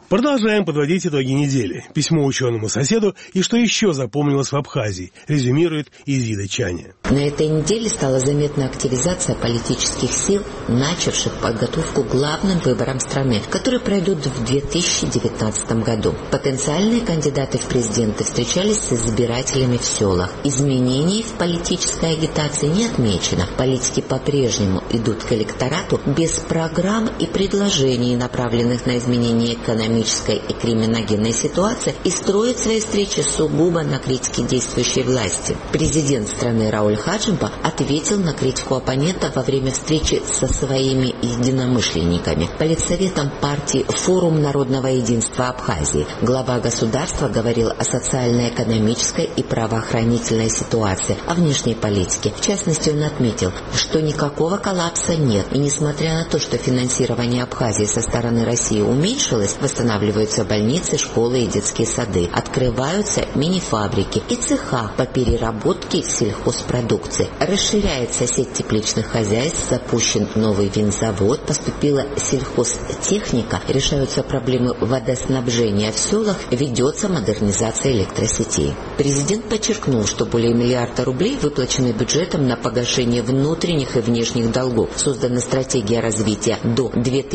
Продолжаем подводить итоги недели. Письмо ученому-соседу и что еще запомнилось в Абхазии, резюмирует Изида Чаня. На этой неделе стала заметна активизация политических сил, начавших подготовку к главным выборам страны, которые пройдут в 2019 году. Потенциальные кандидаты в президенты встречались с избирателями в селах. Изменений в политической агитации не отмечено. Политики по-прежнему идут к электорату без программ и предложений, направленных на изменение экономической и криминогенной ситуации, и строят свои встречи сугубо на критике действующей власти. Президент страны Рауль Хаджимба ответил на критику оппонентов во время встречи со своими единомышленниками. Политсоветом партии «Форум народного единства Абхазии» глава государства говорил о социально-экономической и правоохранительной ситуации, о внешней политике. В частности, он отметил, что никакого коллапса нет, и несмотря на то, что финансирование Абхазии со стороны России уменьшилось, восстанавливаются больницы, школы и детские сады, открываются мини-фабрики и цеха по переработке сельхозпродукции. Расширяется сеть тепличных хозяйств, запущен новый винзавод, поступила сельхозтехника, решаются проблемы водоснабжения в селах, ведется модернизация электросетей. Президент подчеркнул, что более миллиарда рублей выплачены бюджетом на погашение внутренних и внешних долгов. Создана стратегия развития до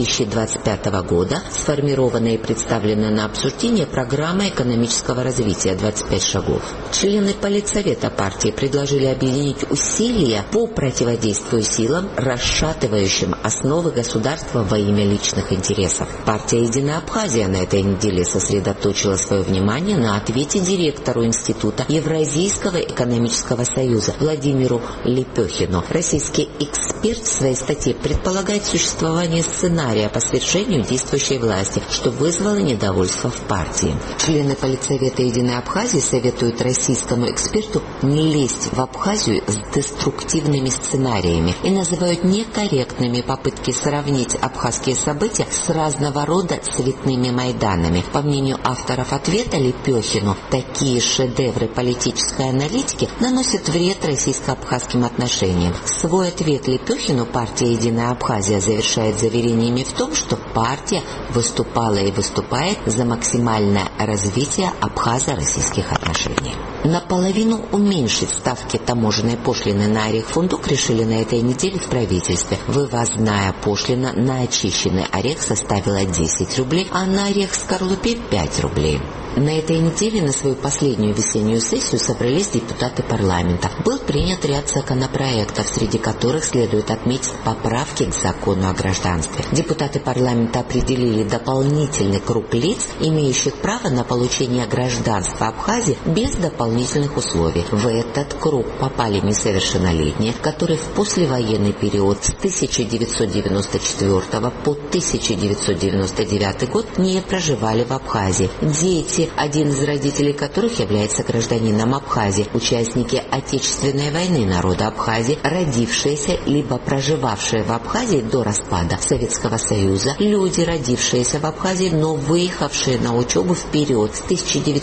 2025 года, сформирована и представлена на обсуждение программа экономического развития «25 шагов». Члены Политсовета партии предложили объединить усилия по противодействию силам, расшатывающим основы государства во имя личных интересов. Партия «Единая Абхазия» на этой неделе сосредоточила свое внимание на ответе директору Института Евразийского экономического союза Владимиру Лепехину. Российский эксперт в своей статье предполагает существование сценария по свержению действующей власти, что вызвало недовольство в партии. Члены Политсовета «Единой Абхазии» советуют российскому эксперту не лезть в Абхазию с деструктивными сценариями и называют некорректными попытки сравнить абхазские события с разного рода цветными майданами. По мнению авторов ответа Лепехину, такие шедевры политической аналитики наносят вред российско-абхазским отношениям. Свой ответ Лепехину партия «Единая Абхазия» завершает заверениями в том, что партия выступала и выступает за максимальное развитие абхазо-российских отношений. Наполовину уменьшить ставки таможенной пошлины на орех-фундук решили на этой неделе в правительстве. Вывозная пошлина на очищенный орех составила 10 рублей, а на орех-скорлупе 5 рублей. На этой неделе на свою последнюю весеннюю сессию собрались депутаты парламента. Был принят ряд законопроектов, среди которых следует отметить поправки к закону о гражданстве. Депутаты парламента определили дополнительный круг лиц, имеющих право на получение гражданства Абхазии без дополнительных условий. В этот круг попали несовершеннолетние, которые в послевоенный период с 1994 по 1999 год не проживали в Абхазии. Дети, один из родителей которых является гражданином Абхазии, участники Отечественной войны народа Абхазии, родившиеся либо проживавшие в Абхазии до распада Советского Союза, люди, родившиеся в Абхазии, но выехавшие на учебу в период с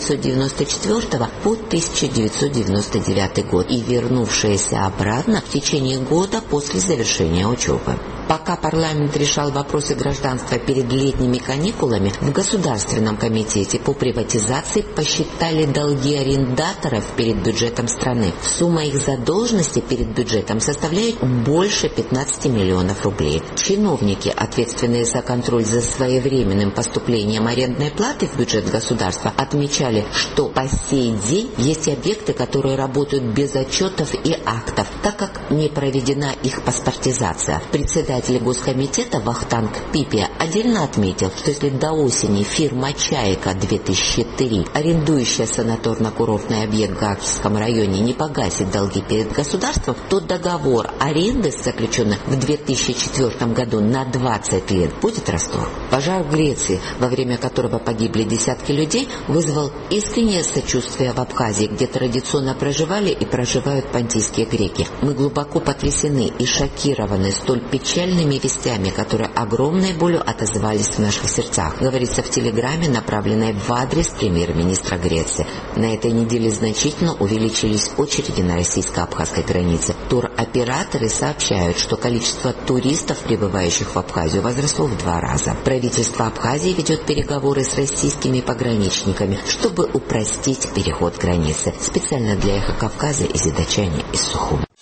1994 по 1999 год и вернувшиеся обратно в течение года после завершения учебы. Пока парламент решал вопросы гражданства перед летними каникулами, в Государственном комитете по приватизации посчитали долги арендаторов перед бюджетом страны. Сумма их задолженности перед бюджетом составляет больше 15 миллионов рублей. Чиновники, ответственные за контроль за своевременным поступлением арендной платы в бюджет государства, отмечали, что по сей день есть объекты, которые работают без отчетов и актов, так как не проведена их паспортизация. Председатель Госкомитета Вахтанг Пипия отдельно отметил, что если до осени фирма «Чайка-2003», арендующая санаторно-курортный объект в Гагском районе, не погасит долги перед государством, то договор аренды, заключенный в 2004 году на 20 лет, будет расторгнут. Пожар в Греции, во время которого погибли десятки людей, вызвал искреннее сочувствие в Абхазии, где традиционно проживали и проживают понтийские греки. Мы глубоко потрясены и шокированы столь печальной печальными вестями, которые огромной болью отозвались в наших сердцах, говорится в телеграмме, направленной в адрес премьер-министра Греции. На этой неделе значительно увеличились очереди на российско-абхазской границе. Туроператоры сообщают, что количество туристов, прибывающих в Абхазию, возросло в 2 раза. Правительство Абхазии ведет переговоры с российскими пограничниками, чтобы упростить переход границы. Специально для Эхо Кавказа из Идачани из Сухуми.